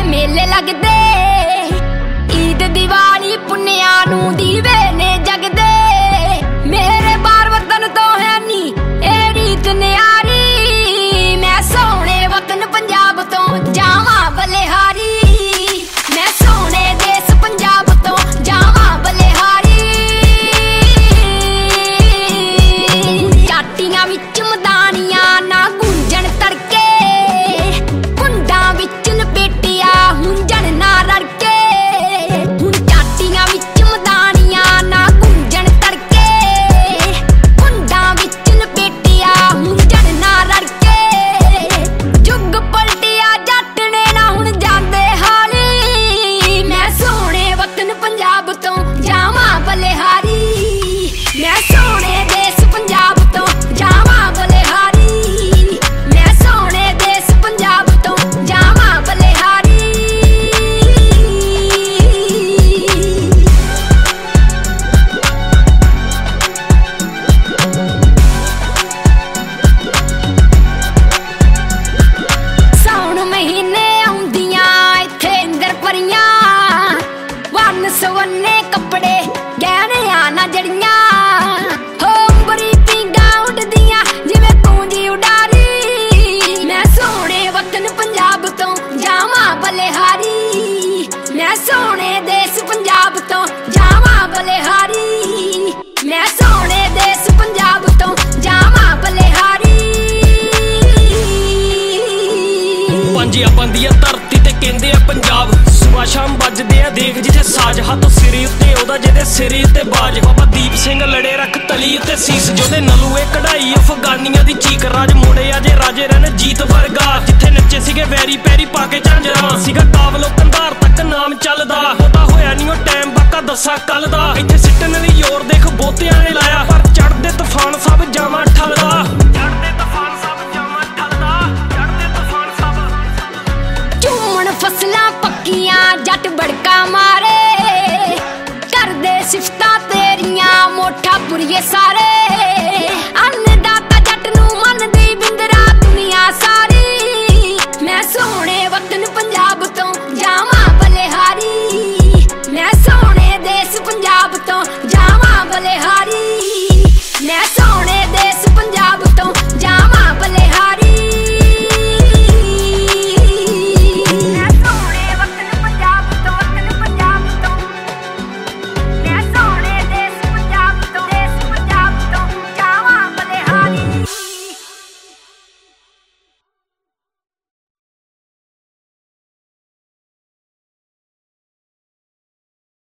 मेले लगदे ईद दिवाली पुन्निया नूं दीवे ने जगदे। मेरे बार वतन तो है नी ए रीत न्यारी, मैं सोहणे वतन पंजाब तो जावां बलिहारी। मैं सोहणे देश पंजाब तो जावां बलिहारी। चाटियां विच मदानियां ना गूंजण तड़के, कुंडां विच लपेटिया हुंजण ना रड़के। हुण चाटियां विच मदानियां ना गूंजण तड़के, कुंडां विच लपेटिया हुंजण ना रड़के। जुग पलटिया जट ने ना हुण जांदे हाली, मैं सोहणे वतन पंजाब तो जावां बलिहारी। मैं सोहणे देश पंजाब तो जावां बलिहारी। मैं सोहणे देश पंजाब तो जावां बलिहारी। साउण महीने आउंदियां इत्थे इंदर परियां, वन्न सवन्ने कपड़े गहणियां ना जड़ियां। हो अंबरी पींगां उडदियां जिवें पूंजी उडारी, मैं सोहणे वतन पंजाब तो जावां बलिहारी। मैं सोहणे देश पंजाब तो जावां बलिहारी। मैं सोहणे देश पंजाब तो जावां बलिहारी। पंजाबां दी धरती ते कहंदे आ पंजाब, सुबह शाम बजदे आ देख जिथे साज। हत्थ सिरे उत्ते ओदा जिहदे सिरे उत्ते बाज। बाबा दीप सिंह लड़े रख तली उत्ते सीस, जोदे नलूए कढ़ाई अफगानियां दी चीक। राज मुड़े अजे राजे रहने जीत वर्गा, जिथे नच्चे सीगे वैरी पैरी पाके झांजरा। सीगा काबलो कंधार तक नाम चलदा, ओदा होया नी ओ टैम बाका दसा कल दा। इत्थे सिट्टण दी जोर देख बोतियां ने लाया, पर चढ़दे तूफान सब जावां ठलदा। चढ़दे तूफान सब जावां ठलदा, चढ़दे तूफान सब। झूमण फसलां पक्कियां जट बड़का मारे, करदे सिफतां तेरियां मोठा पुरिये सारे। अन्नदाता जट नूं मनदी बिंदरा दुनिया सारी, मैं सोहणे वतन पंजाब तो जावां बलिहारी। मैं सोहणे देश पंजाब तो जावां बलिहारी।